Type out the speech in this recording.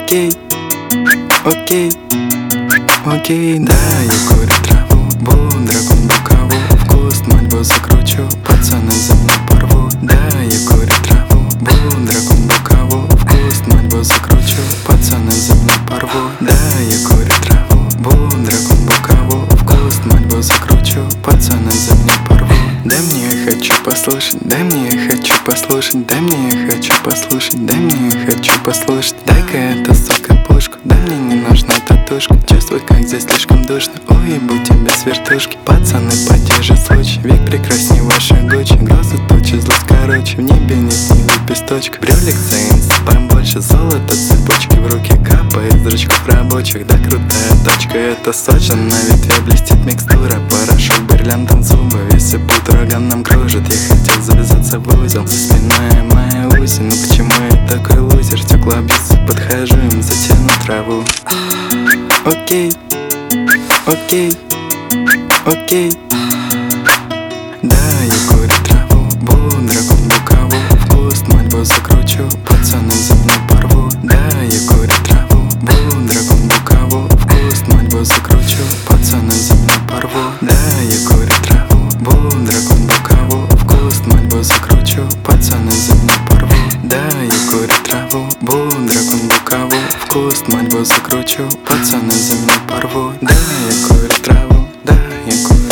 Окей, окей, окей, да, я курю траву, буду дракон букаву, вкус мальбу закручу, пацаны за мной порву. Да, я курю траву, буду дракон букаву, вкус мальбу закручу, пацаны за мной порву. Да, я курю траву, буду дракон букаву, вкус мальбу закручу, пацаны за мной порву. Дай мне, я хочу послушать, дай мне, я хочу послушать, дай мне, я хочу послушать, дай мне, я хочу послушать. Дай-ка это, сука, пушку, да мне не нужна татушка. Чувствую, как здесь слишком душно, ой, будь тебе с вертушки. Пацаны, по те же случаи, век прекрасней вашей Гуччи. Глаза тучи, злость короче, в небе нет ни лепесточка. Брюлик ценится побольше, золото цепочки в руке капает из зрачков рабочих. Да, крутая точка, это сочно, на ветве блестит микстура, порошок бриллиантом зубы, весь путь ураганом кружит. Я хотел завязаться в узел, за спиной моя усень, но почему я такой лузер? Стекла бьются, подхожу им, затяну траву. Окей, окей, окей, да, я курю траву, буду дракон букаву, вкус мальбу закручу, пацаны за мной порву. Да, я курю траву, буду дракон букаву, вкус мальбу закручу, пацаны за мной порву. Да, я курю траву, буду дракон букаву, вкус мальбу закручу, пацаны за мной порву. Да, я курю траву, буду дракон букаву, вкус мальбу закручу, пацаны за мной порву. Да, я курю траву, да, я курю.